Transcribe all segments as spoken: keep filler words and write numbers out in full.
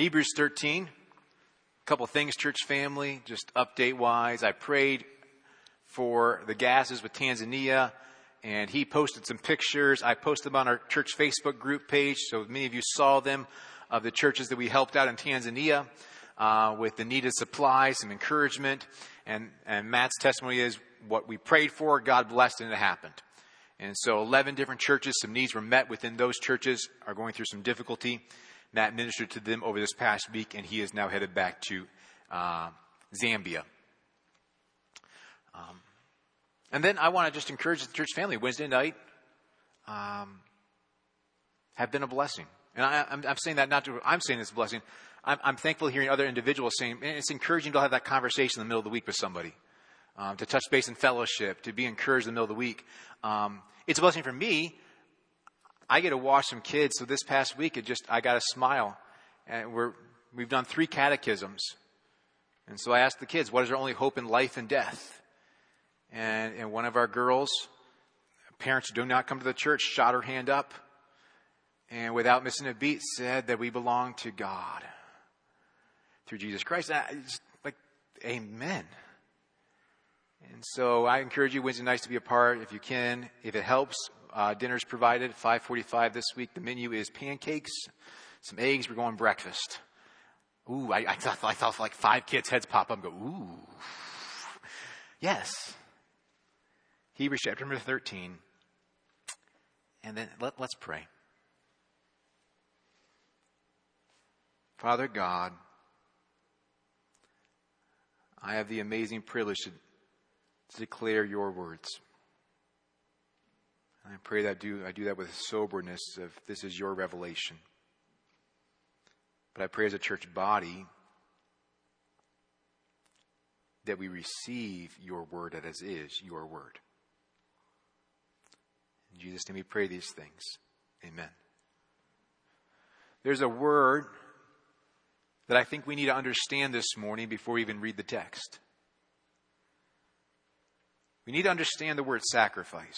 Hebrews thirteen, a couple things, church family, just update-wise. I prayed for the gases with Tanzania, and he posted some pictures. I posted them on our church Facebook group page, so many of you saw them, of the churches that we helped out in Tanzania uh, with the needed supplies, some encouragement. And, and Matt's testimony is what we prayed for, God blessed, and it happened. And so eleven different churches, some needs were met within those churches, are going through some difficulty. Matt ministered to them over this past week, and he is now headed back to uh, Zambia. Um, and then I want to just encourage the church family. Wednesday night um, have been a blessing. And I, I'm, I'm saying that not to, I'm saying it's a blessing. I'm, I'm thankful hearing other individuals saying, and it's encouraging to have that conversation in the middle of the week with somebody, um, to touch base in fellowship, to be encouraged in the middle of the week. Um, it's a blessing for me. I get to watch some kids. So this past week, it just, I got a smile. And we're, we've done three catechisms. And so I asked the kids, what is our only hope in life and death? And, and one of our girls, parents who do not come to the church, shot her hand up. And without missing a beat, said that we belong to God through Jesus Christ. And I just, like, amen. And so I encourage you Wednesday nights to be a part if you can. If it helps, uh, dinner's provided, five forty-five this week. The menu is pancakes, some eggs. We're going breakfast. Ooh, I, I thought I thought like five kids' heads pop up and go, ooh. Yes. Hebrews chapter number thirteen. And then let, let's pray. Father God, I have the amazing privilege to, to declare your words. And I pray that I do, I do that with soberness of this is your revelation. But I pray as a church body that we receive your word as is your word. In Jesus' name we pray these things. Amen. There's a word that I think we need to understand this morning before we even read the text. We need to understand the word sacrifice.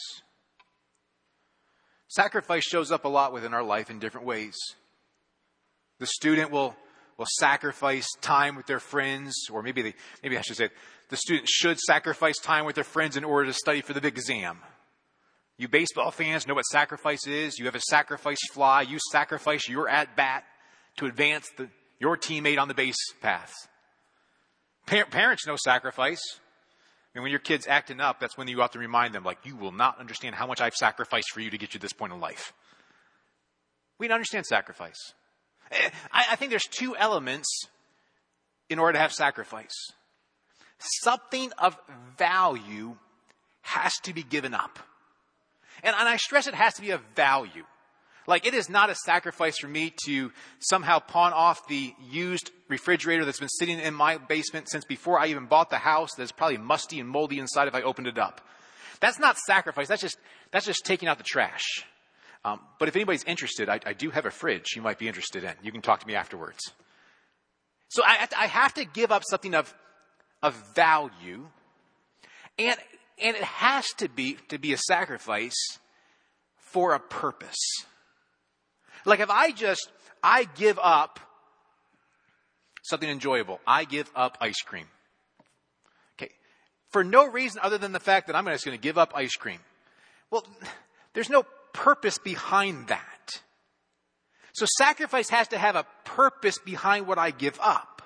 Sacrifice shows up a lot within our life in different ways. The student will, will sacrifice time with their friends, or maybe they, maybe I should say the student should sacrifice time with their friends in order to study for the big exam. You baseball fans know what sacrifice is. You have a sacrifice fly. You sacrifice your at-bat to advance the your teammate on the base path. Pa- parents know sacrifice. And when your kid's acting up, that's when you have to remind them, like, you will not understand how much I've sacrificed for you to get you to this point in life. We don't understand sacrifice. I, I think there's two elements in order to have sacrifice. Something of value has to be given up. And, and I stress it has to be of value. Like, it is not a sacrifice for me to somehow pawn off the used refrigerator that's been sitting in my basement since before I even bought the house, that's probably musty and moldy inside if I opened it up. That's not sacrifice. That's just, that's just taking out the trash. Um, but if anybody's interested, I, I do have a fridge you might be interested in. You can talk to me afterwards. So I, I have to give up something of, of value. And, and it has to be, to be a sacrifice for a purpose. Like if I just, I give up something enjoyable. I give up ice cream. Okay. For no reason other than the fact that I'm just going to give up ice cream. Well, there's no purpose behind that. So sacrifice has to have a purpose behind what I give up.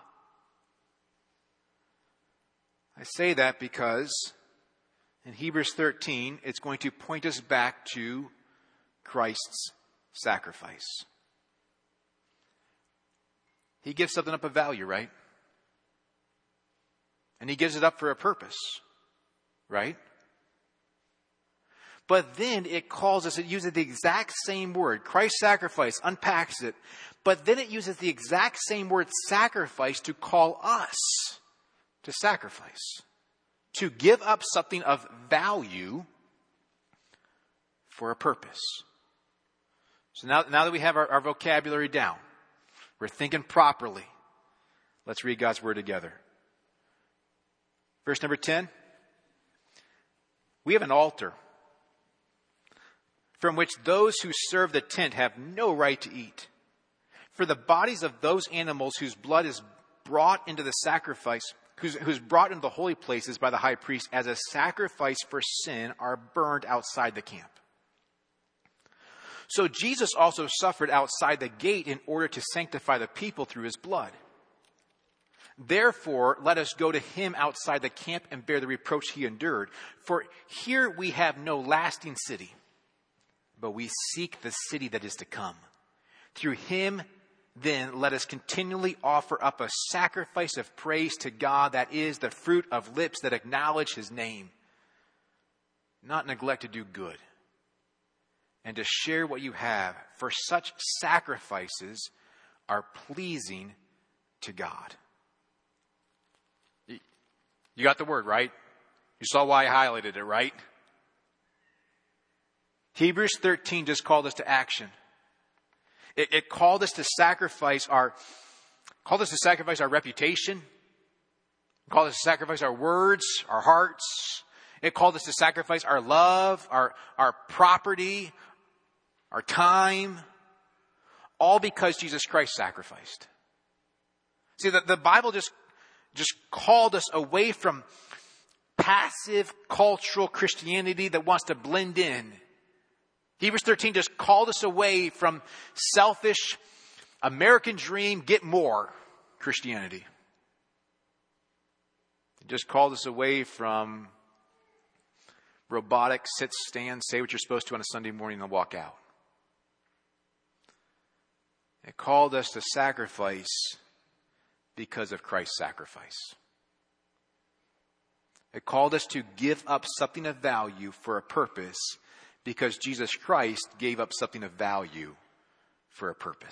I say that because in Hebrews thirteen, it's going to point us back to Christ's sacrifice. He gives something up of value, right? And he gives it up for a purpose, right? But then it calls us, it uses the exact same word. Christ's sacrifice unpacks it. But then it uses the exact same word sacrifice to call us to sacrifice. To give up something of value for a purpose. So now, now that we have our, our vocabulary down, we're thinking properly. Let's read God's word together. Verse number ten. We have an altar from which those who serve the tent have no right to eat. For the bodies of those animals whose blood is brought into the sacrifice, who's, who's brought into the holy places by the high priest as a sacrifice for sin, are burned outside the camp. So Jesus also suffered outside the gate in order to sanctify the people through his blood. Therefore, let us go to him outside the camp and bear the reproach he endured. For here we have no lasting city, but we seek the city that is to come. Through him, then, let us continually offer up a sacrifice of praise to God, that is the fruit of lips that acknowledge his name. Not neglect to do good and to share what you have, for such sacrifices are pleasing to God. You got the word, right? You saw why I highlighted it, right? Hebrews thirteen just called us to action. It, it called us to sacrifice our, called us to sacrifice our reputation. It called us to sacrifice our words, our hearts. It called us to sacrifice our love, our, our property, our time, all because Jesus Christ sacrificed. See, the, the Bible just, just called us away from passive cultural Christianity that wants to blend in. Hebrews thirteen just called us away from selfish, American dream, get more Christianity. It just called us away from robotic, sit, stand, say what you're supposed to on a Sunday morning and walk out. It called us to sacrifice because of Christ's sacrifice. It called us to give up something of value for a purpose because Jesus Christ gave up something of value for a purpose.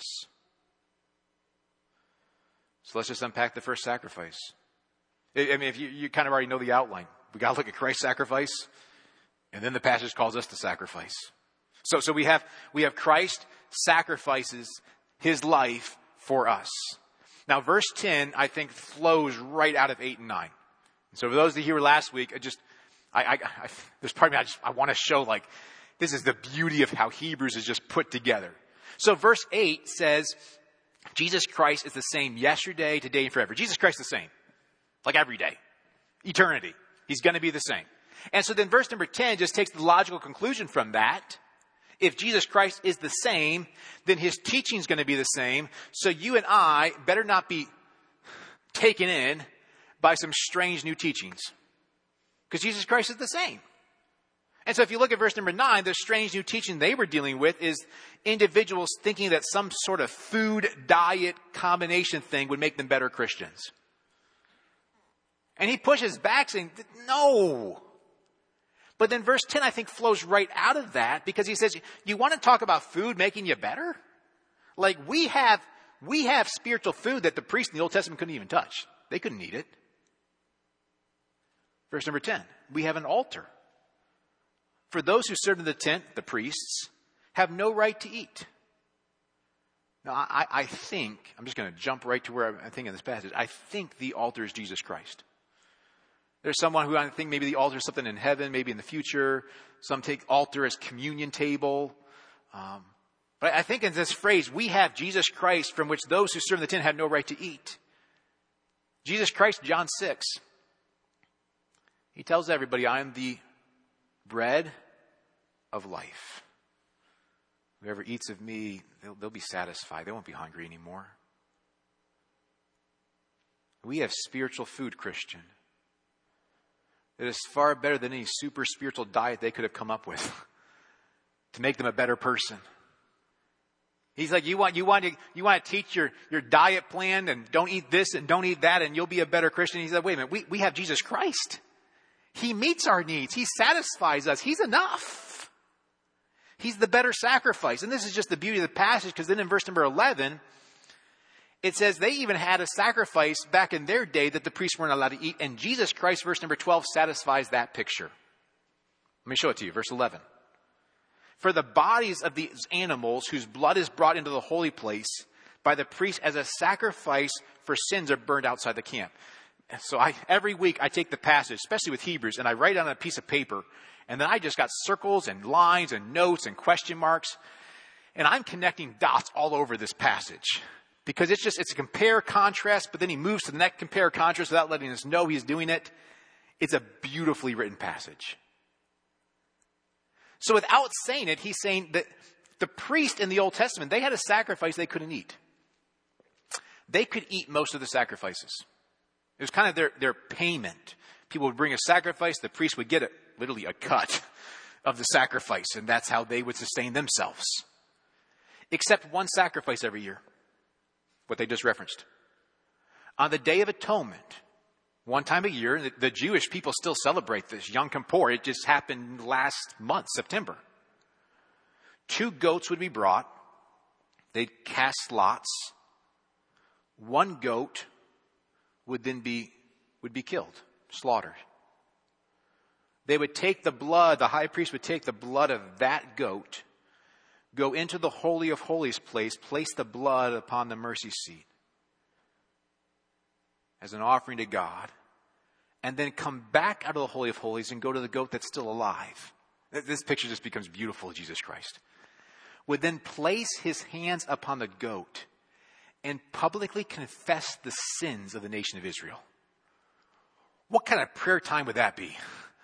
So let's just unpack the first sacrifice. I mean, if you, you kind of already know the outline. We got to look at Christ's sacrifice, and then the passage calls us to sacrifice. So, so we have, we have Christ sacrifices his life for us. Now, verse ten, I think, flows right out of eight and nine. So for those of you who were last week, I just, I, I, I there's part of me, I just, I want to show like, this is the beauty of how Hebrews is just put together. So verse eight says, Jesus Christ is the same yesterday, today, and forever. Jesus Christ is the same. Like every day. Eternity. He's going to be the same. And so then verse number ten just takes the logical conclusion from that. If Jesus Christ is the same, then his teaching is going to be the same. So you and I better not be taken in by some strange new teachings. Because Jesus Christ is the same. And so if you look at verse number nine, the strange new teaching they were dealing with is individuals thinking that some sort of food diet combination thing would make them better Christians. And he pushes back saying, no. But then verse ten, I think, flows right out of that because he says, you want to talk about food making you better? Like we have, we have spiritual food that the priests in the Old Testament couldn't even touch. They couldn't eat it. Verse number ten, we have an altar. For those who serve in the tent, the priests, have no right to eat. Now, I, I think, I'm just going to jump right to where I think in this passage. I think the altar is Jesus Christ. There's someone who I think maybe the altar is something in heaven, maybe in the future. Some take altar as communion table. Um, but I think in this phrase, we have Jesus Christ from which those who serve in the tent have no right to eat. Jesus Christ, John six. He tells everybody, I am the bread of life. Whoever eats of me, they'll, they'll be satisfied. They won't be hungry anymore. We have spiritual food, Christian. It is far better than any super spiritual diet they could have come up with to make them a better person. He's like, you want, you want to, you want to teach your, your diet plan and don't eat this and don't eat that and you'll be a better Christian. He said, wait a minute, we, we have Jesus Christ. He meets our needs. He satisfies us. He's enough. He's the better sacrifice. And this is just the beauty of the passage because then in verse number eleven, it says they even had a sacrifice back in their day that the priests weren't allowed to eat. And Jesus Christ, verse number twelve, satisfies that picture. Let me show it to you. Verse eleven. For the bodies of these animals whose blood is brought into the holy place by the priest as a sacrifice for sins are burned outside the camp. And so I, every week I take the passage, especially with Hebrews, and I write it on a piece of paper. And then I just got circles and lines and notes and question marks. And I'm connecting dots all over this passage. Because it's just, it's a compare contrast, but then he moves to the next compare contrast without letting us know he's doing it. It's a beautifully written passage. So without saying it, he's saying that the priest in the Old Testament, they had a sacrifice they couldn't eat. They could eat most of the sacrifices. It was kind of their, their payment. People would bring a sacrifice, the priest would get a, literally a cut of the sacrifice, and that's how they would sustain themselves. Except one sacrifice every year. What they just referenced. On the Day of Atonement, one time a year, the, the Jewish people still celebrate this, Yom Kippur. It just happened last month, September. Two goats would be brought. They'd cast lots. One goat would then be, would be killed, slaughtered. They would take the blood, the high priest would take the blood of that goat, go into the Holy of Holies place, place the blood upon the mercy seat as an offering to God, and then come back out of the Holy of Holies and go to the goat that's still alive. This picture just becomes beautiful, Jesus Christ. Would then place his hands upon the goat and publicly confess the sins of the nation of Israel. What kind of prayer time would that be?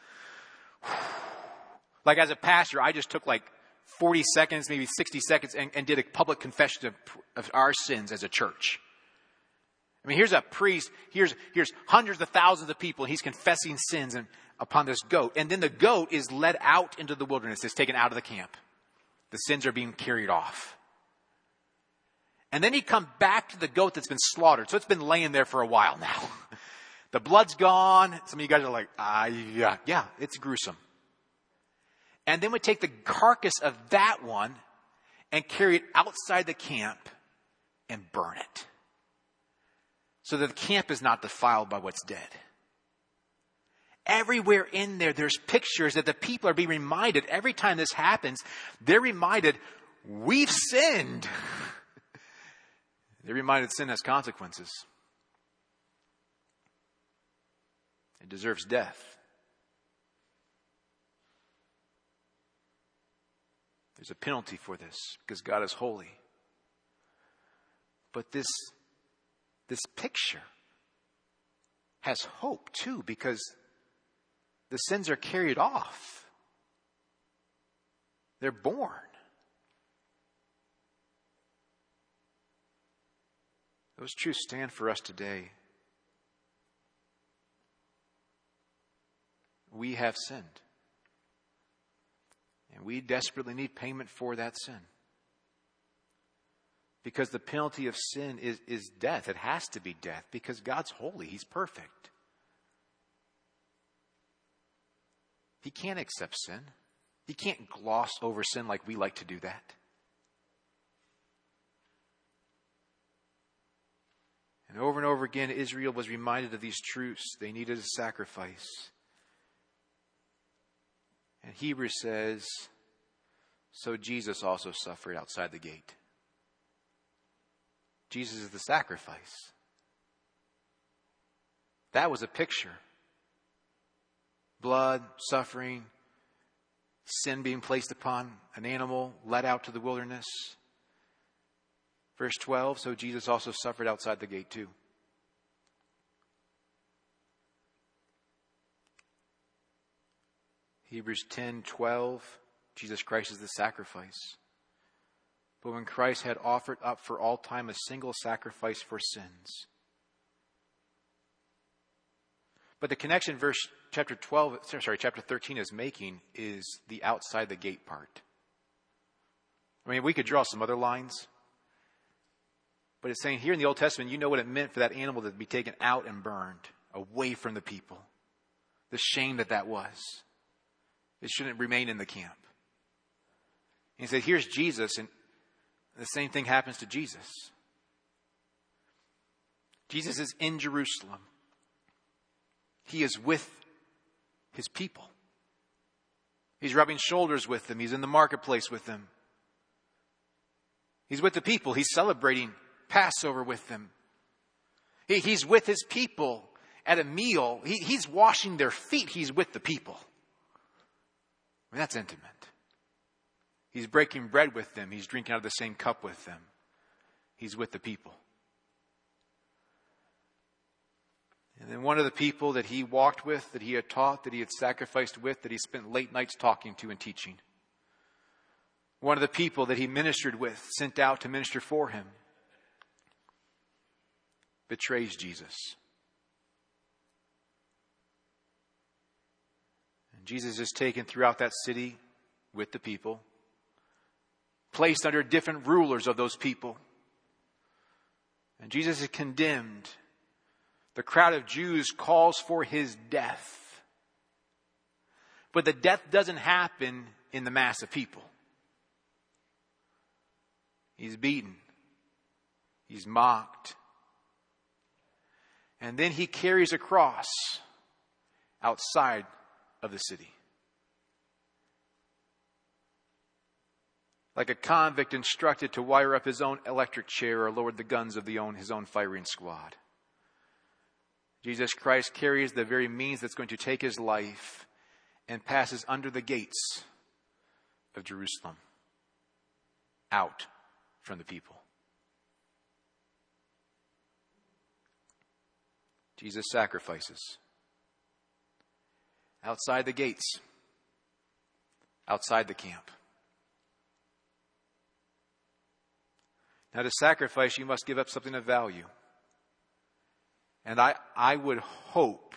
Like as a pastor, I just took like forty seconds, maybe sixty seconds, and, and did a public confession of, of our sins as a church. I mean, here's a priest, here's, here's hundreds of thousands of people, and he's confessing sins and, upon this goat. And then the goat is led out into the wilderness, it's taken out of the camp. The sins are being carried off. And then he comes back to the goat that's been slaughtered. So it's been laying there for a while now. The blood's gone. Some of you guys are like, ah, yeah, yeah, it's gruesome. And then we take the carcass of that one and carry it outside the camp and burn it. So that the camp is not defiled by what's dead. Everywhere in there, there's pictures that the people are being reminded. Every time this happens, they're reminded, we've sinned. They're reminded sin has consequences. It deserves death. There's a penalty for this because God is holy. But this, this picture has hope too, because the sins are carried off. They're born. Those truths stand for us today. We have sinned. And we desperately need payment for that sin. Because the penalty of sin is, is death. It has to be death because God's holy. He's perfect. He can't accept sin. He can't gloss over sin like we like to do that. And over and over again, Israel was reminded of these truths. They needed a sacrifice. And Hebrews says, so Jesus also suffered outside the gate. Jesus is the sacrifice. That was a picture. Blood, suffering, sin being placed upon an animal, led out to the wilderness. Verse twelve, so Jesus also suffered outside the gate too. Hebrews ten twelve, Jesus Christ is the sacrifice. But when Christ had offered up for all time a single sacrifice for sins. But the connection verse chapter twelve, sorry, chapter thirteen is making is the outside the gate part. I mean, we could draw some other lines. But it's saying here in the Old Testament, you know what it meant for that animal to be taken out and burned away from the people. The shame that that was. It shouldn't remain in the camp. And he said, here's Jesus, and the same thing happens to Jesus. Jesus is in Jerusalem. He is with his people. He's rubbing shoulders with them. He's in the marketplace with them. He's with the people. He's celebrating Passover with them. He, he's with his people at a meal. He, he's washing their feet. He's with the people. I mean, that's intimate. He's breaking bread with them. He's drinking out of the same cup with them. He's with the people. And one of the people that he walked with, that he had taught, that he had sacrificed with, that he spent late nights talking to and teaching. One of the people that he ministered with, sent out to minister for him, betrays Jesus. And Jesus is taken throughout that city with the people, placed under different rulers of those people. And Jesus is condemned. The crowd of Jews calls for his death. But the death doesn't happen in the mass of people. He's beaten. He's mocked. And then he carries a cross outside of the city. Like a convict instructed to wire up his own electric chair or lower the guns of the own, his own firing squad. Jesus Christ carries the very means that's going to take his life and passes under the gates of Jerusalem, out from the people. Jesus sacrifices outside the gates, outside the camp. Now, to sacrifice, you must give up something of value. And I, I would hope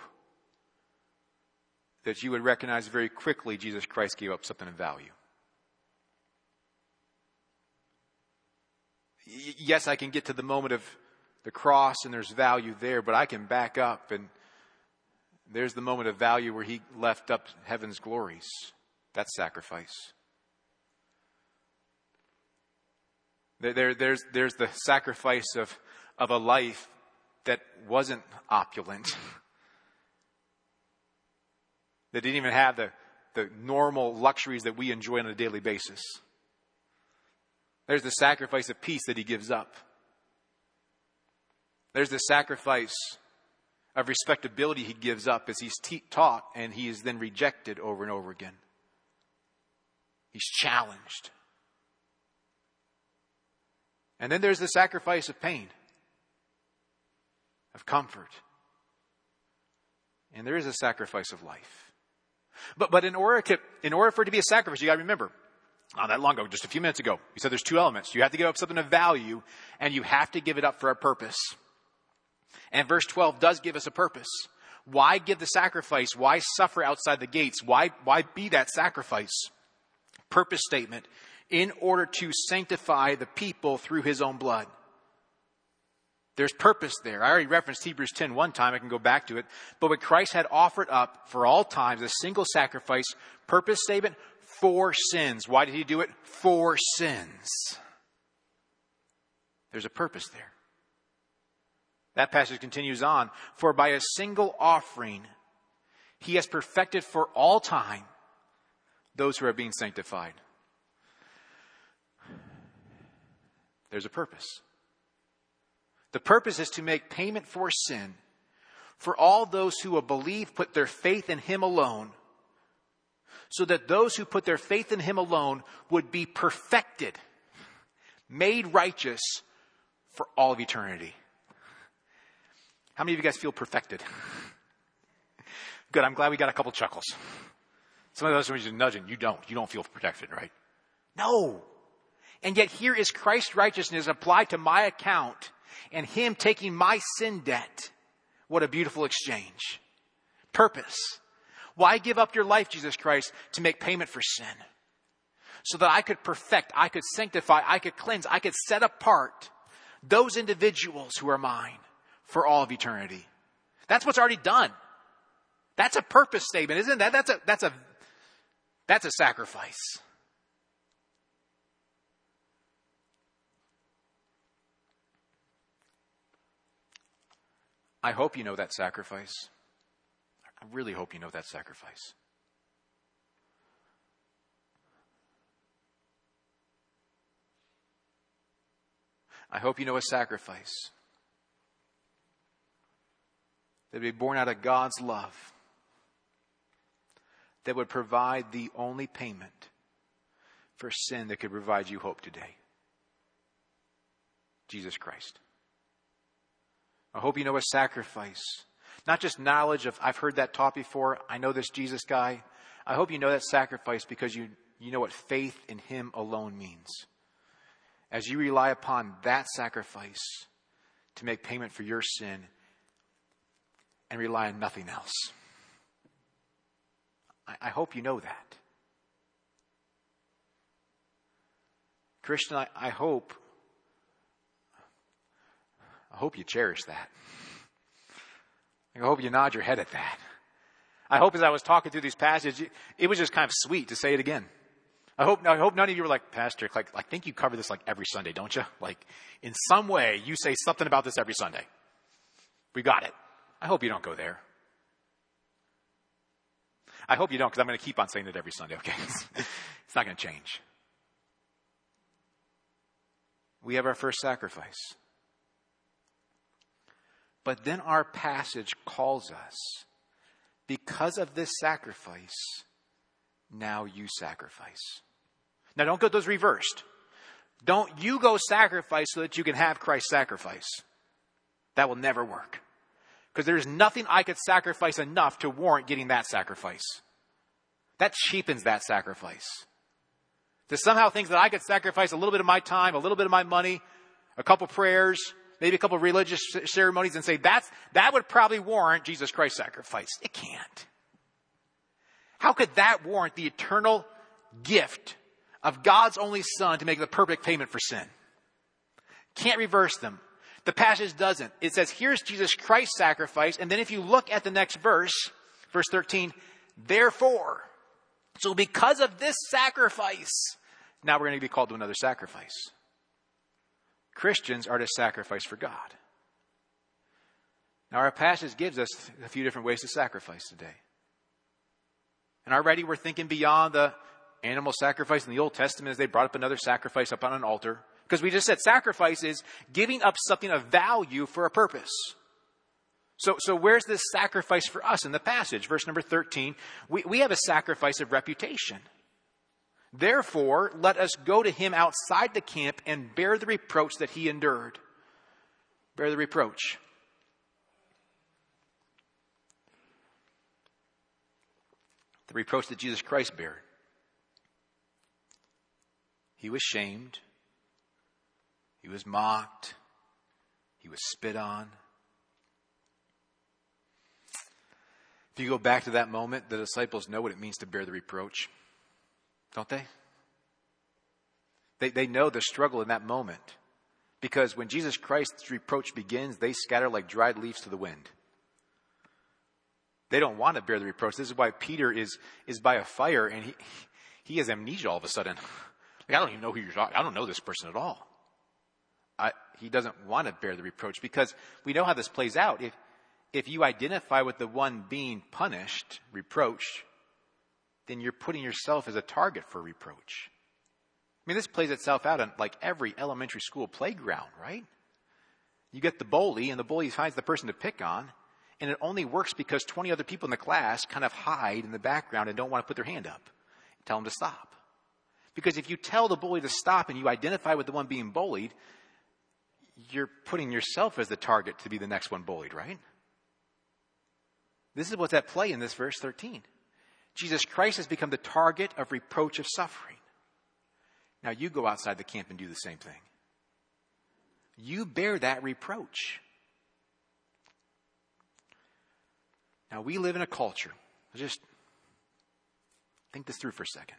that you would recognize very quickly Jesus Christ gave up something of value. Y- yes, I can get to the moment of the cross and there's value there, but I can back up and there's the moment of value where he left up heaven's glories. That's sacrifice. There, there, there's, there's the sacrifice of, of a life that wasn't opulent, that didn't even have the, the normal luxuries that we enjoy on a daily basis. There's the sacrifice of peace that he gives up. There's the sacrifice of respectability he gives up as he's te- taught and he is then rejected over and over again. He's challenged. And then there's the sacrifice of pain, of comfort. And there is a sacrifice of life. But but in order to, in order for it to be a sacrifice, you got to remember, not that long ago, just a few minutes ago, we said there's two elements. You have to give up something of value, and you have to give it up for a purpose. And verse twelve does give us a purpose. Why give the sacrifice? Why suffer outside the gates? Why, why be that sacrifice? Purpose statement. In order to sanctify the people through his own blood. There's purpose there. I already referenced Hebrews ten one time. I can go back to it. But what Christ had offered up for all times, a single sacrifice, purpose statement, for sins. Why did he do it? For sins. There's a purpose there. That passage continues on. For by a single offering, he has perfected for all time those who are being sanctified. There's a purpose. The purpose is to make payment for sin for all those who will believe, put their faith in him alone, so that those who put their faith in him alone would be perfected, made righteous for all of eternity. How many of you guys feel perfected? Good, I'm glad we got a couple chuckles. Some of those are just nudging. You don't. You don't feel protected, right? No. And yet here is Christ's righteousness applied to my account and him taking my sin debt. What a beautiful exchange. Purpose. Why give up your life, Jesus Christ, to make payment for sin? So that I could perfect, I could sanctify, I could cleanse, I could set apart those individuals who are mine for all of eternity. That's what's already done. That's a purpose statement, isn't that? That's a, that's a, that's a sacrifice. I hope you know that sacrifice. I really hope you know that sacrifice. I hope you know a sacrifice that would be born out of God's love, that would provide the only payment for sin that could provide you hope today. Jesus Christ. I hope you know a sacrifice Not just knowledge of, I've heard that taught before, I know this Jesus guy. I hope you know that sacrifice because you, you know what faith in him alone means. As you rely upon that sacrifice to make payment for your sin and rely on nothing else. I, I hope you know that. Christian, I, I hope, I hope you cherish that. I hope you nod your head at that. I hope as I was talking through these passages, it was just kind of sweet to say it again. I hope, I hope none of you were like, Pastor, like, I think you cover this like every Sunday, don't you? Like, in some way, you say something about this every Sunday. We got it. I hope you don't go there. I hope you don't, because I'm going to keep on saying it every Sunday, okay? It's not going to change. We have our first sacrifice. But then our passage calls us, because of this sacrifice, now you sacrifice. Now don't get those reversed. Don't you go sacrifice so that you can have Christ's sacrifice. That will never work. Because there's nothing I could sacrifice enough to warrant getting that sacrifice. That cheapens that sacrifice. There's somehow things that I could sacrifice a little bit of my time, a little bit of my money, a couple prayers, maybe a couple religious ceremonies and say that's, that would probably warrant Jesus Christ's sacrifice. It can't. How could that warrant the eternal gift of God's only Son to make the perfect payment for sin? Can't reverse them. The passage doesn't. It says, here's Jesus Christ's sacrifice. And then if you look at the next verse, verse thirteen, therefore, so because of this sacrifice, now we're going to be called to another sacrifice. Christians are to sacrifice for God. Now our passage gives us a few different ways to sacrifice today. And already we're thinking beyond the animal sacrifice in the Old Testament as they brought up another sacrifice up on an altar. Because we just said sacrifice is giving up something of value for a purpose. So, so where's this sacrifice for us in the passage? Verse number thirteen, we, we have a sacrifice of reputation. Therefore, let us go to him outside the camp and bear the reproach that he endured. Bear the reproach. The reproach that Jesus Christ bare. He was shamed. He was mocked. He was spit on. If you go back to that moment, the disciples know what it means to bear the reproach. Don't they? They, they know the struggle in that moment. Because when Jesus Christ's reproach begins, they scatter like dried leaves to the wind. They don't want to bear the reproach. This is why Peter is, is by a fire and he, he has amnesia all of a sudden. Like, I don't even know who you're talking. I don't know this person at all. I, he doesn't want to bear the reproach because we know how this plays out. If, if you identify with the one being punished, reproached, then you're putting yourself as a target for reproach. I mean, this plays itself out on like every elementary school playground, right? You get the bully and the bully finds the person to pick on, and it only works because twenty other people in the class kind of hide in the background and don't want to put their hand up. Tell them to stop. Because if you tell the bully to stop and you identify with the one being bullied, you're putting yourself as the target to be the next one bullied, right? This is what's at play in this verse thirteen. Jesus Christ has become the target of reproach of suffering. Now you go outside the camp and do the same thing. You bear that reproach. Now we live in a culture. Just think this through for a second.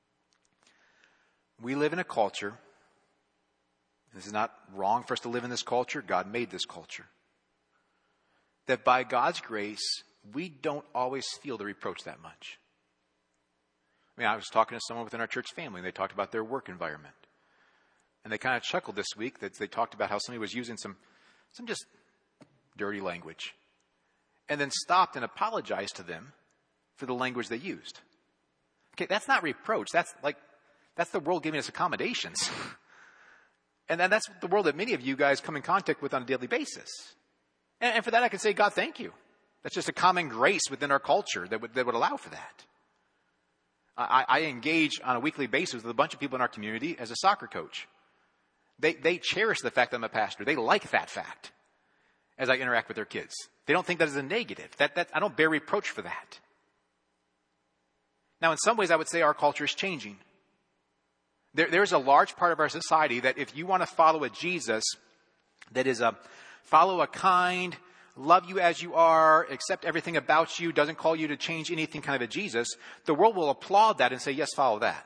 We live in a culture. This is not wrong for us to live in this culture. God made this culture. That by God's grace, we don't always feel the reproach that much. I mean, I was talking to someone within our church family, and they talked about their work environment. And they kind of chuckled this week that they talked about how somebody was using some, some just dirty language. And then stopped and apologized to them for the language they used. Okay, that's not reproach. That's like, that's the world giving us accommodations. And then that's the world that many of you guys come in contact with on a daily basis. And, and for that, I can say, God, thank you. That's just a common grace within our culture that would, that would allow for that. I, I engage on a weekly basis with a bunch of people in our community as a soccer coach. They, they cherish the fact that I'm a pastor. They like that fact as I interact with their kids. They don't think that is a negative. That, that, I don't bear reproach for that. Now, in some ways, I would say our culture is changing. There, there's a large part of our society that if you want to follow a Jesus that is a follow a kind, love you as you are, accept everything about you, doesn't call you to change anything kind of a Jesus, the world will applaud that and say, yes, follow that.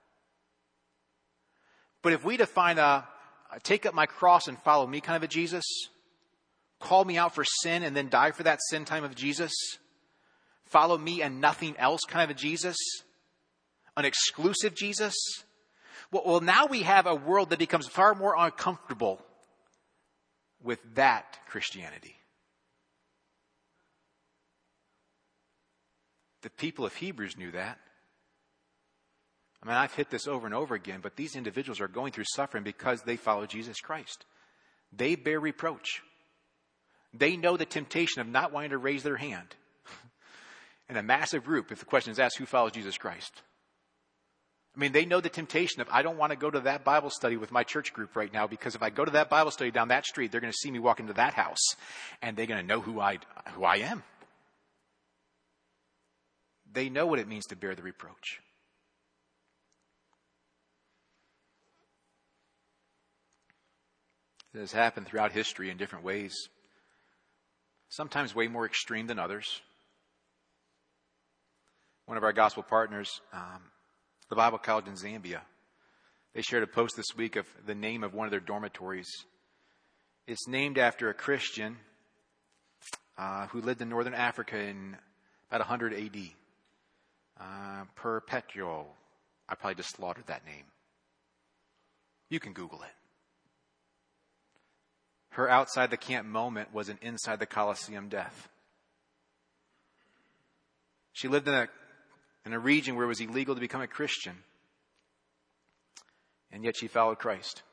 But if we define a, a take up my cross and follow me kind of a Jesus, call me out for sin and then die for that sin time of Jesus, follow me and nothing else kind of a Jesus, an exclusive Jesus, well, well now we have a world that becomes far more uncomfortable with that Christianity. The people of Hebrews knew that. I mean, I've hit this over and over again, but these individuals are going through suffering because they follow Jesus Christ. They bear reproach. They know the temptation of not wanting to raise their hand. In a massive group, if the question is asked, who follows Jesus Christ? I mean, they know the temptation of, I don't want to go to that Bible study with my church group right now, because if I go to that Bible study down that street, they're going to see me walk into that house, and they're going to know who I, who I am. They know what it means to bear the reproach. It has happened throughout history in different ways, sometimes way more extreme than others. One of our gospel partners, um, the Bible College in Zambia, they shared a post this week of the name of one of their dormitories. It's named after a Christian uh, who lived in northern Africa in about one hundred A D. Uh, Perpetual. I probably just slaughtered that name. You can Google it. Her outside the camp moment was an inside the Colosseum death. She lived in a in a region where it was illegal to become a Christian, and yet she followed Christ.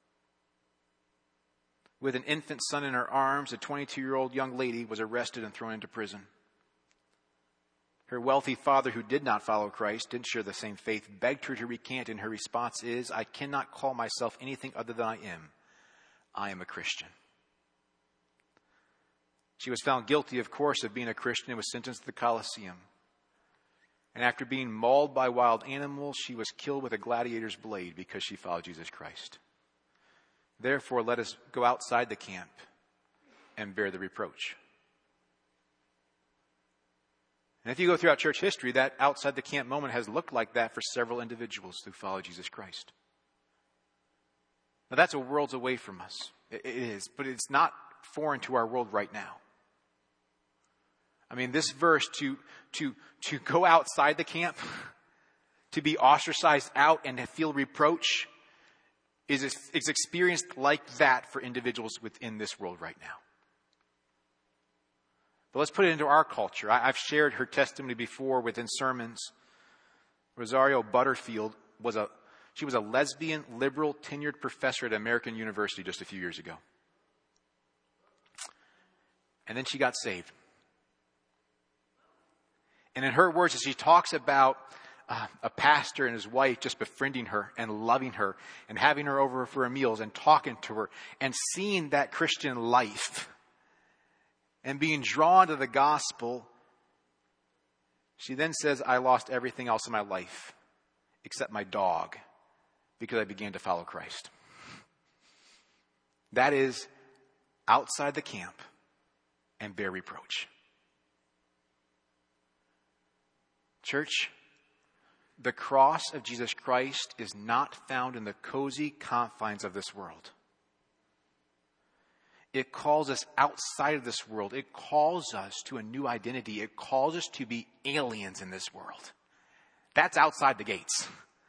With an infant son in her arms, a twenty-two-year-old young lady was arrested and thrown into prison. Her wealthy father, who did not follow Christ, didn't share the same faith, begged her to recant, and her response is, I cannot call myself anything other than I am. I am a Christian. She was found guilty, of course, of being a Christian and was sentenced to the Colosseum. And after being mauled by wild animals, she was killed with a gladiator's blade because she followed Jesus Christ. Therefore, let us go outside the camp and bear the reproach. And if you go throughout church history, that outside the camp moment has looked like that for several individuals who follow Jesus Christ. Now, that's a world away from us. It is, but it's not foreign to our world right now. I mean, this verse, to, to, to go outside the camp, to be ostracized out and to feel reproach, is, is experienced like that for individuals within this world right now. But let's put it into our culture. I, I've shared her testimony before within sermons. Rosario Butterfield was a, she was a lesbian, liberal, tenured professor at American University just a few years ago. And then she got saved. And in her words, as she talks about uh, a pastor and his wife just befriending her and loving her and having her over for her meals and talking to her and seeing that Christian life and being drawn to the gospel, she then says, I lost everything else in my life except my dog because I began to follow Christ. That is outside the camp and bear reproach. Church, the cross of Jesus Christ is not found in the cozy confines of this world. It calls us outside of this world. It calls us to a new identity. It calls us to be aliens in this world. That's outside the gates.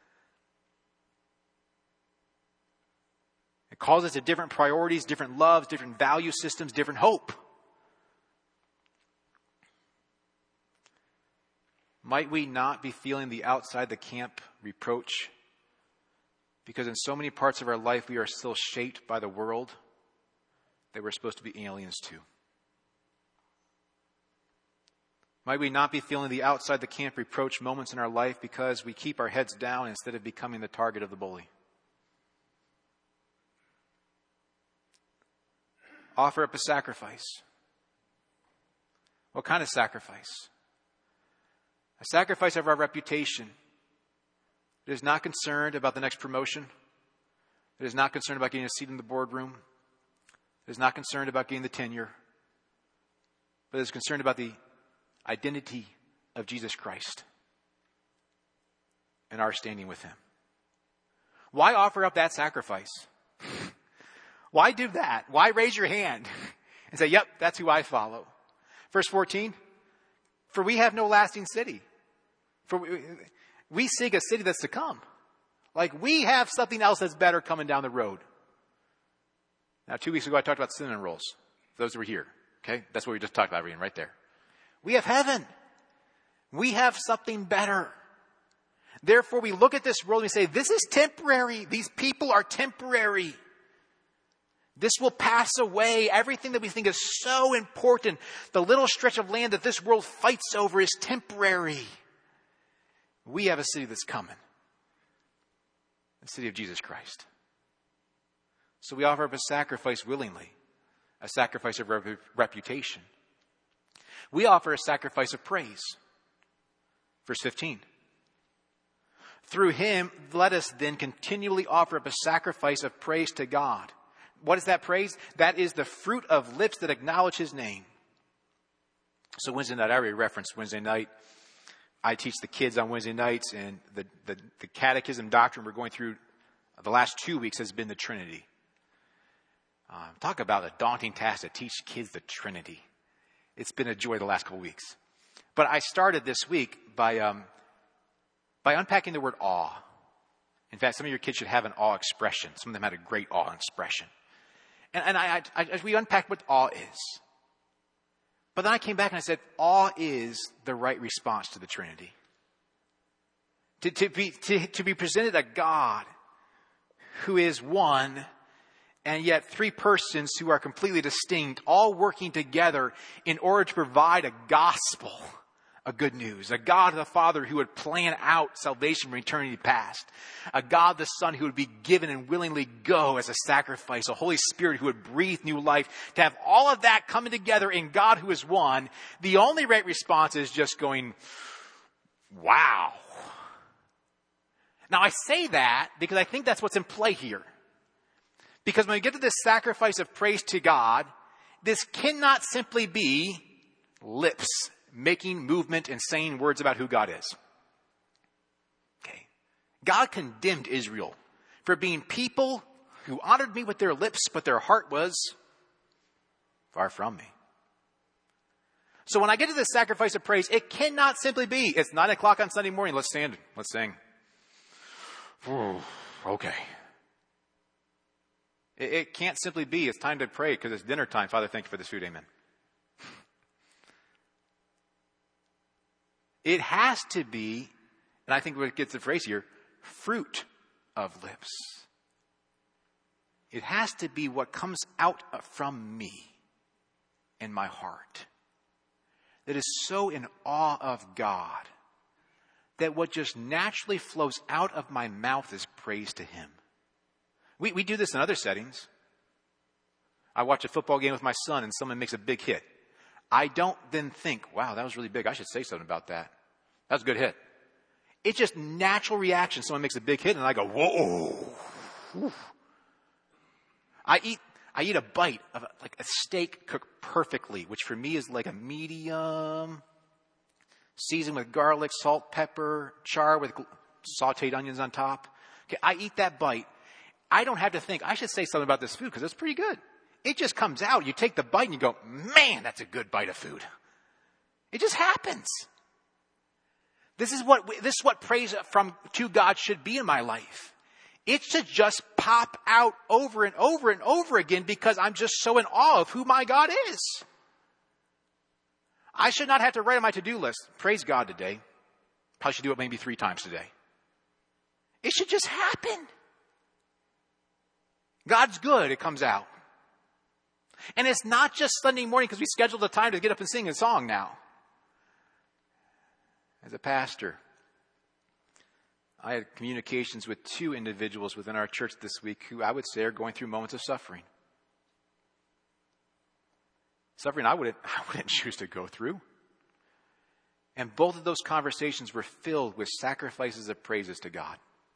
It calls us to different priorities, different loves, different value systems, different hope. Might we not be feeling the outside the camp reproach? Because in so many parts of our life, we are still shaped by the world that we're supposed to be aliens to. Might we not be feeling the outside the camp reproach moments in our life because we keep our heads down instead of becoming the target of the bully? Offer up a sacrifice. What kind of sacrifice? A sacrifice of our reputation. It is not concerned about the next promotion. It is not concerned about getting a seat in the boardroom. It is not concerned about getting the tenure. But it is concerned about the identity of Jesus Christ and our standing with him. Why offer up that sacrifice? Why do that? Why raise your hand and say, yep, that's who I follow? Verse fourteen, for we have no lasting city. For we, we seek a city that's to come. Like we have something else that's better coming down the road. Now, two weeks ago, I talked about cinnamon rolls. For those who were here, okay? That's what we just talked about, reading right there. We have heaven. We have something better. Therefore, we look at this world and we say, this is temporary. These people are temporary. This will pass away. Everything that we think is so important, the little stretch of land that this world fights over, is temporary. We have a city that's coming. The city of Jesus Christ. So we offer up a sacrifice willingly. A sacrifice of rep- reputation. We offer a sacrifice of praise. Verse fifteen. Through him, let us then continually offer up a sacrifice of praise to God. What is that praise? That is the fruit of lips that acknowledge his name. So Wednesday night, I already referenced Wednesday night. I teach the kids on Wednesday nights, and the, the, the catechism doctrine we're going through the last two weeks has been the Trinity. Um, talk about a daunting task to teach kids the Trinity. It's been a joy the last couple weeks. But I started this week by um, by unpacking the word awe. In fact, some of your kids should have an awe expression. Some of them had a great awe expression. And, and I, I, I, we unpacked what awe is. But then I came back and I said, awe is the right response to the Trinity. To, to, be, to, to be presented a God who is one, and yet three persons who are completely distinct, all working together in order to provide a gospel, a good news. A God the Father who would plan out salvation from eternity past. A God the Son who would be given and willingly go as a sacrifice. A Holy Spirit who would breathe new life. To have all of that coming together in God who is one, the only right response is just going, wow. Now I say that because I think that's what's in play here. Because when we get to this sacrifice of praise to God, this cannot simply be lips making movement and saying words about who God is. Okay. God condemned Israel for being people who honored me with their lips, but their heart was far from me. So when I get to this sacrifice of praise, it cannot simply be, it's nine o'clock on Sunday morning, let's stand, let's sing. Ooh, okay. It, it can't simply be, it's time to pray because it's dinner time. Father, thank you for this food, amen. It has to be, and I think what gets the phrase here, fruit of lips. It has to be what comes out from me in my heart that is so in awe of God that what just naturally flows out of my mouth is praise to him. We, we do this in other settings. I watch a football game with my son and someone makes a big hit. I don't then think, wow, that was really big. I should say something about that. That was a good hit. It's just natural reaction. Someone makes a big hit and I go, whoa. Whew. I eat, I eat a bite of a, like a steak cooked perfectly, which for me is like a medium, seasoned with garlic, salt, pepper, char with sauteed onions on top. Okay, I eat that bite. I don't have to think, I should say something about this food because it's pretty good. It just comes out. You take the bite and you go, man, that's a good bite of food. It just happens. This is what, this is what praise from to God should be in my life. It should just pop out over and over and over again because I'm just so in awe of who my God is. I should not have to write on my to-do list, praise God today. Probably should do it maybe three times today. It should just happen. God's good, it comes out. And it's not just Sunday morning because we scheduled a time to get up and sing a song now. As a pastor, I had communications with two individuals within our church this week who I would say are going through moments of suffering. Suffering I wouldn't, I wouldn't choose to go through. And both of those conversations were filled with sacrifices of praises to God.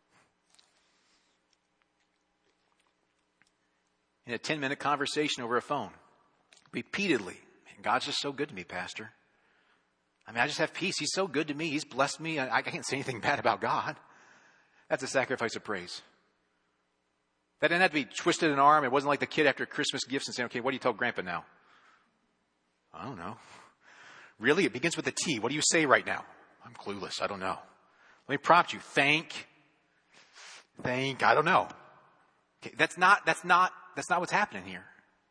In a ten-minute conversation over a phone, repeatedly, man, God's just so good to me, Pastor. I mean, I just have peace. He's so good to me. He's blessed me. I, I can't say anything bad about God. That's a sacrifice of praise. That didn't have to be twisted an arm. It wasn't like the kid after Christmas gifts and saying, okay, what do you tell Grandpa now? I don't know. Really? It begins with a T. What do you say right now? I'm clueless. I don't know. Let me prompt you. Thank. Thank. I don't know. Okay, that's not, that's not, that's not what's happening here.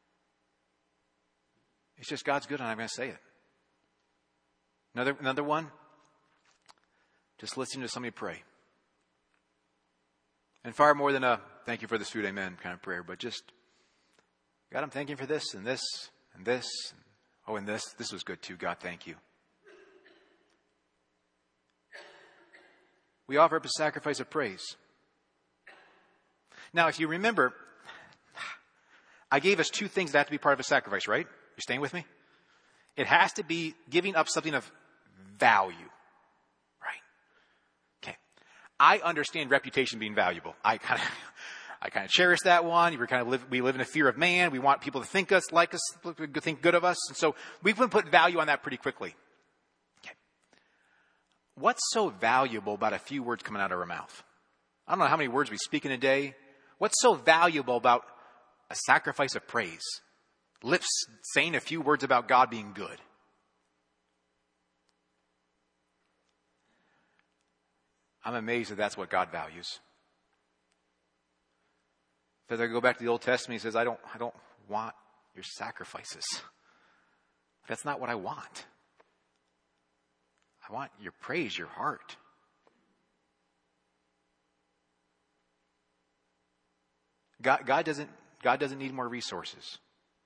It's just God's good and I'm going to say it. Another, another one. Just listening to somebody pray. And far more than a thank you for this food, amen kind of prayer, but just, God, I'm thanking you for this and this and this. And, oh, and this. This was good too. God, thank you. We offer up a sacrifice of praise. Now, if you remember, I gave us two things that have to be part of a sacrifice, right? You staying with me? It has to be giving up something of value, right? Okay. I understand reputation being valuable. I kind of, I kind of cherish that one. We kind of live, we live in a fear of man. We want people to think us, like us, think good of us. And so we can put value on that pretty quickly. Okay. What's so valuable about a few words coming out of our mouth? I don't know how many words we speak in a day. What's so valuable about a sacrifice of praise? Lips saying a few words about God being good. I'm amazed that that's what God values. As I go back to the Old Testament, he says, I don't, I don't want your sacrifices. That's not what I want. I want your praise, your heart. God, God doesn't, God doesn't need more resources.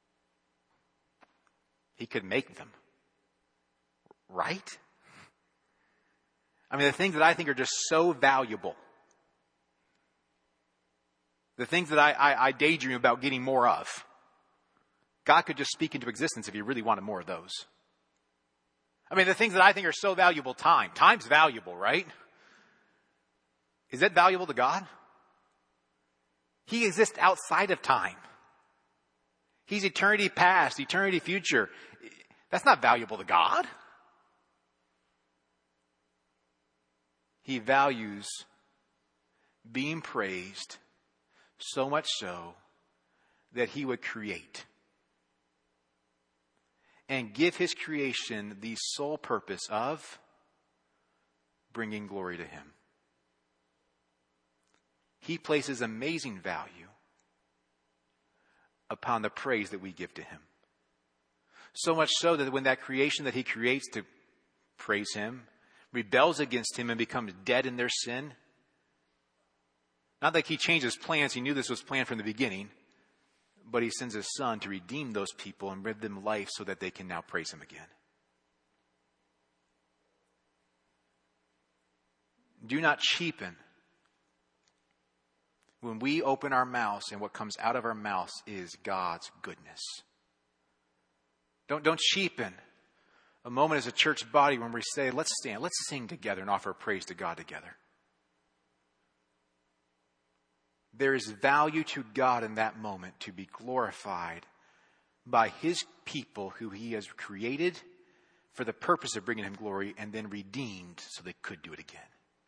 He could make them. Right? I mean, the things that I think are just so valuable. The things that I, I, I daydream about getting more of. God could just speak into existence if he really wanted more of those. I mean, the things that I think are so valuable, time. Time's valuable, right? Is that valuable to God? He exists outside of time. He's eternity past, eternity future. That's not valuable to God. He values being praised so much so that he would create and give his creation the sole purpose of bringing glory to him. He places amazing value upon the praise that we give to him. So much so that when that creation that he creates to praise him rebels against him and becomes dead in their sin, not like he changed his plans, he knew this was planned from the beginning, but he sends his son to redeem those people and give them life so that they can now praise him again. Do not cheapen when we open our mouths and what comes out of our mouths is God's goodness. Don't, don't cheapen a moment as a church body when we say, let's stand, let's sing together and offer praise to God together. There is value to God in that moment to be glorified by his people who he has created for the purpose of bringing him glory and then redeemed so they could do it again.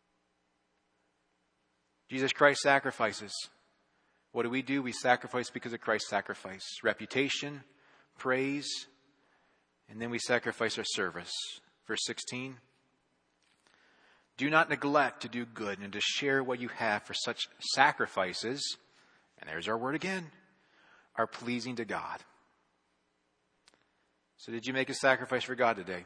Jesus Christ sacrifices. What do we do? We sacrifice because of Christ's sacrifice. Reputation, praise, and then we sacrifice our service. Verse sixteen. Do not neglect to do good and to share what you have, for such sacrifices, and there's our word again, are pleasing to God. So did you make a sacrifice for God today?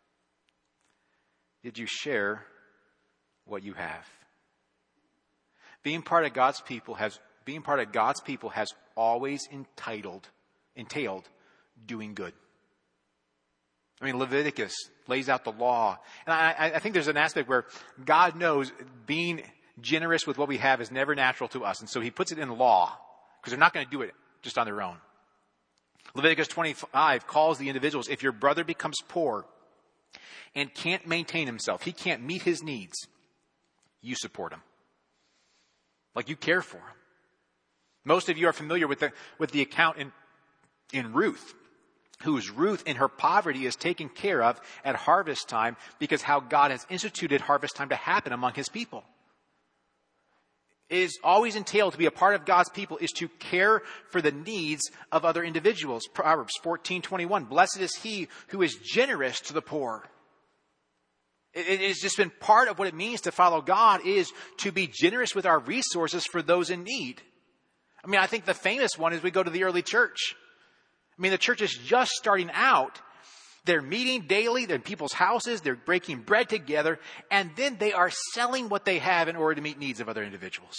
Did you share what you have? Being part of God's people has being part of God's people has always entitled entailed doing good. I mean, Leviticus lays out the law. And I, I think there's an aspect where God knows being generous with what we have is never natural to us. And so he puts it in law because they're not going to do it just on their own. Leviticus twenty-five calls the individuals, if your brother becomes poor and can't maintain himself, he can't meet his needs, you support him. Like you care for him. Most of you are familiar with the, with the account in, in Ruth, whose Ruth in her poverty is taken care of at harvest time because how God has instituted harvest time to happen among his people. It is always entailed to be a part of God's people is to care for the needs of other individuals. Proverbs fourteen twenty-one, blessed is he who is generous to the poor. It has just been part of what it means to follow God is to be generous with our resources for those in need. I mean, I think the famous one is we go to the early church. I mean, the church is just starting out. They're meeting daily. They're in people's houses. They're breaking bread together. And then they are selling what they have in order to meet needs of other individuals.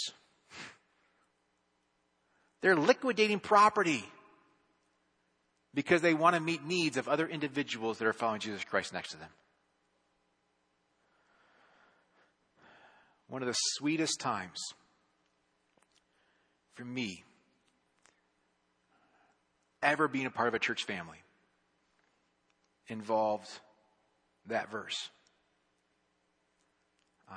They're liquidating property because they want to meet needs of other individuals that are following Jesus Christ next to them. One of the sweetest times for me ever being a part of a church family involved that verse. Um,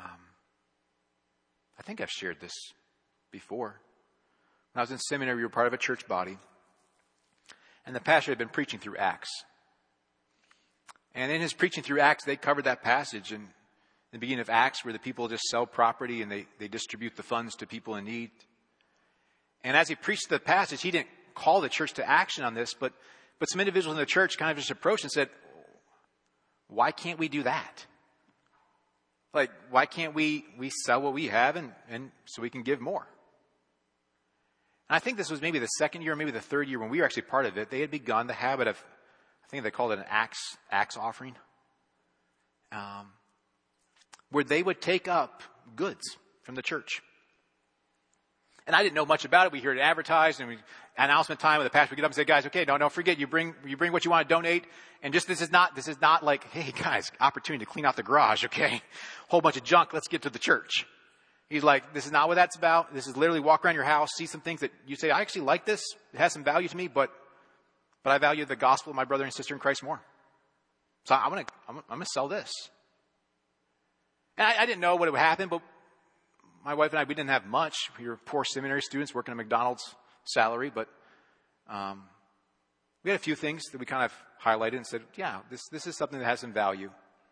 I think I've shared this before. When I was in seminary, we were part of a church body, and the pastor had been preaching through Acts. And in his preaching through Acts, they covered that passage in the beginning of Acts where the people just sell property and they, they distribute the funds to people in need. And as he preached the passage, he didn't call the church to action on this, but, but some individuals in the church kind of just approached and said, why can't we do that? Like, why can't we, we sell what we have and, and so we can give more? And I think this was maybe the second year, or maybe the third year when we were actually part of it. They had begun the habit of, I think they called it an Acts, Acts offering, um, where they would take up goods from the church. And I didn't know much about it. We heard it advertised, and we announcement time with the pastor would get up and say, guys, okay, no, don't forget, you bring, you bring what you want to donate. And just, this is not, this is not like, hey guys, opportunity to clean out the garage, okay? Whole bunch of junk, let's get to the church. He's like, this is not what that's about. This is literally walk around your house, see some things that you say, I actually like this. It has some value to me, but, but I value the gospel of my brother and sister in Christ more. So I'm going to, I'm, I'm going to sell this. And I, I didn't know what would happen, but my wife and I, we didn't have much. We were poor seminary students working a McDonald's salary, but um, we had a few things that we kind of highlighted and said, yeah, this, this is something that has some value.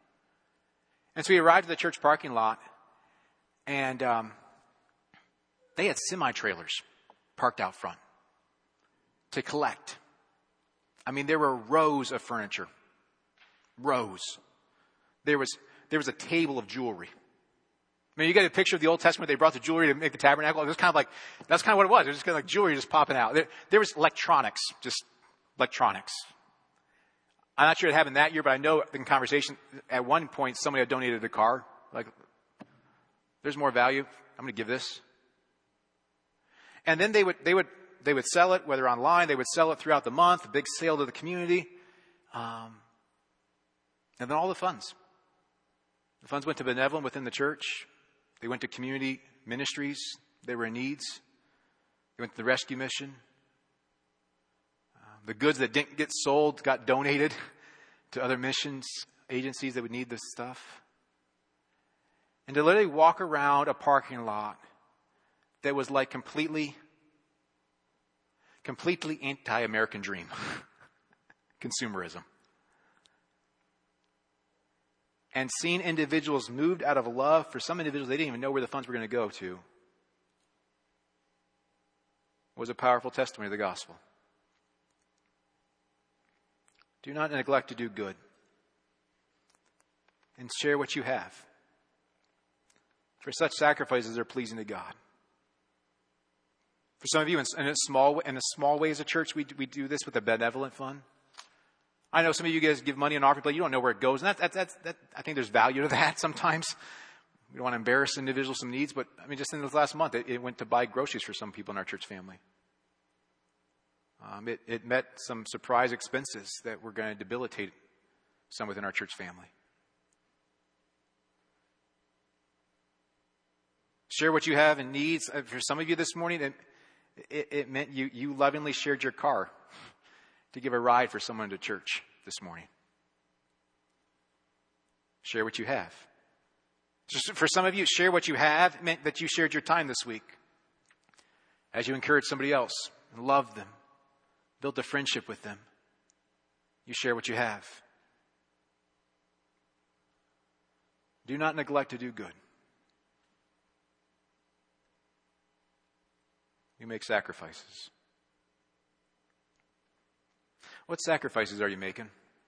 And so we arrived at the church parking lot, and um, they had semi-trailers parked out front to collect. I mean, there were rows of furniture. Rows. There was, there was a table of jewelry. I mean, you get a picture of the Old Testament. They brought the jewelry to make the tabernacle. It was kind of like, that's kind of what it was. It was just kind of like jewelry just popping out. There, there was electronics, just electronics. I'm not sure it happened that year, but I know in conversation, at one point, somebody had donated a car. Like, there's more value. I'm going to give this. And then they would, they would, they would sell it, whether online, they would sell it throughout the month, a big sale to the community. Um, and then all the funds. The funds went to benevolent within the church. They went to community ministries. They were in needs. They went to the rescue mission. Uh, the goods that didn't get sold got donated to other missions agencies that would need this stuff. And to literally walk around a parking lot that was like completely, completely anti-American dream. Consumerism. And seeing individuals moved out of love for some individuals, they didn't even know where the funds were going to go to, was a powerful testimony of the gospel. Do not neglect to do good and share what you have. For such sacrifices are pleasing to God. For some of you, in, in a small in a small way as a church, we we do this with a benevolent fund. I know some of you guys give money and offering, but you don't know where it goes. And that, that, that, that, I think there's value to that sometimes. We don't want to embarrass individuals some needs, but I mean, just in this last month, it, it went to buy groceries for some people in our church family. Um, it, it met some surprise expenses that were going to debilitate some within our church family. Share what you have and needs. For some of you this morning, it, it, it meant you, you lovingly shared your car. to give a ride for someone to church this morning. Share what you have. Just for some of you, share what you have meant that you shared your time this week. As you encourage somebody else and love them, build a friendship with them, you share what you have. Do not neglect to do good. You make sacrifices. What sacrifices are you making?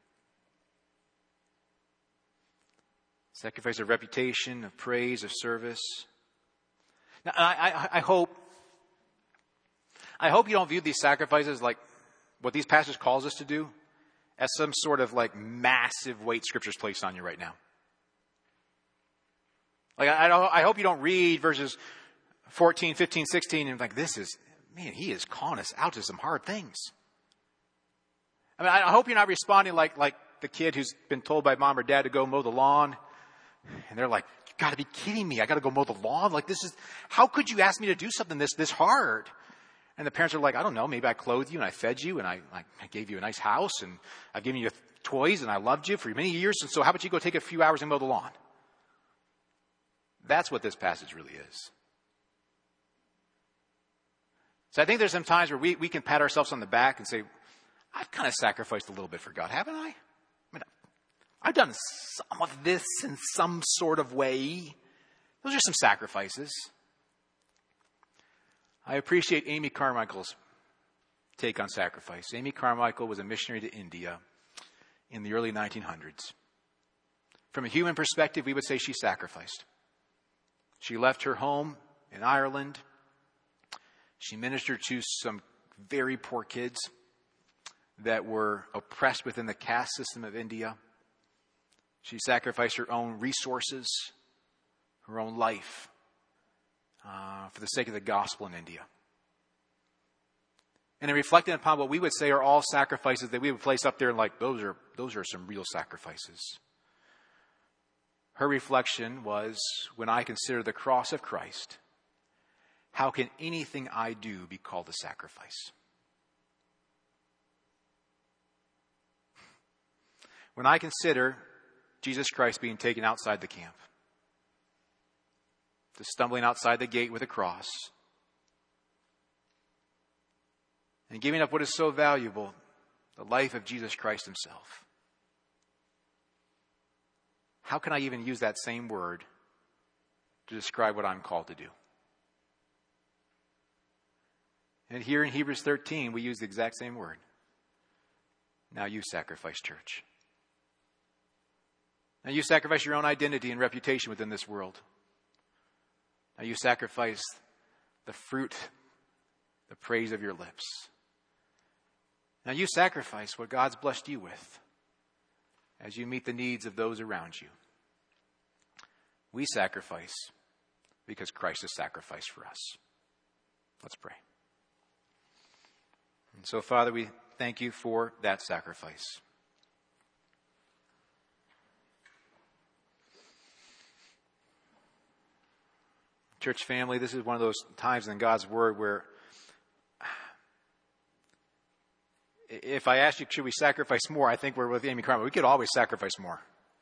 Sacrifice of reputation, of praise, of service. Now, I, I, I hope, I hope you don't view these sacrifices like what these passages calls us to do as some sort of like massive weight Scripture's placed on you right now. Like I, I, I hope you don't read verses fourteen, fifteen, sixteen and like, this is, man, he is calling us out to some hard things. I mean, I hope you're not responding like, like the kid who's been told by mom or dad to go mow the lawn. And they're like, you gotta be kidding me. I gotta go mow the lawn. Like this is, how could you ask me to do something this, this hard? And the parents are like, I don't know, maybe I clothed you and I fed you and I, I gave you a nice house and I've given you toys and I loved you for many years. And so how about you go take a few hours and mow the lawn? That's what this passage really is. So I think there's some times where we, we can pat ourselves on the back and say, I've kind of sacrificed a little bit for God, haven't I? I mean, I've done some of this in some sort of way. Those are some sacrifices. I appreciate Amy Carmichael's take on sacrifice. Amy Carmichael was a missionary to India in the early nineteen hundreds. From a human perspective, we would say she sacrificed. She left her home in Ireland. She ministered to some very poor kids that were oppressed within the caste system of India. She sacrificed her own resources, her own life, uh, for the sake of the gospel in India. And in reflecting upon what we would say are all sacrifices that we would place up there and like, those are, those are some real sacrifices. Her reflection was, when I consider the cross of Christ, how can anything I do be called a sacrifice? When I consider Jesus Christ being taken outside the camp, to stumbling outside the gate with a cross, and giving up what is so valuable, the life of Jesus Christ himself, how can I even use that same word to describe what I'm called to do? And here in Hebrews thirteen, we use the exact same word. Now you sacrifice, church. Now you sacrifice your own identity and reputation within this world. Now you sacrifice the fruit, the praise of your lips. Now you sacrifice what God's blessed you with as you meet the needs of those around you. We sacrifice because Christ has sacrificed for us. Let's pray. And so, Father, we thank you for that sacrifice. Church family, this is one of those times in God's Word where if I ask you, should we sacrifice more? I think we're with Amy Carmichael. We could always sacrifice more.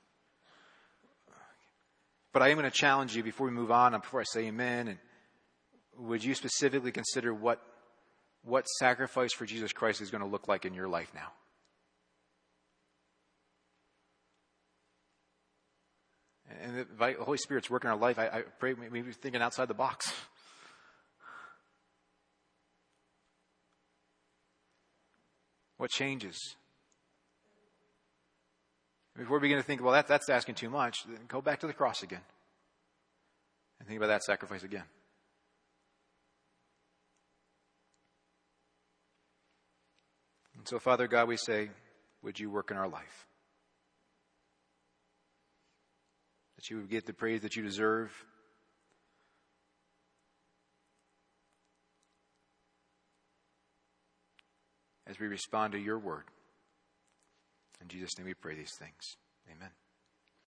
But I am going to challenge you before we move on and before I say amen. And would you specifically consider what, what sacrifice for Jesus Christ is going to look like in your life now? And the Holy Spirit's working in our life. I, I pray maybe we're thinking outside the box. What changes? Before we begin to think, well, that, that's asking too much, then go back to the cross again. And think about that sacrifice again. And so, Father God, we say, would you work in our life? That you would get the praise that you deserve. As we respond to your word. In Jesus' name we pray these things. Amen.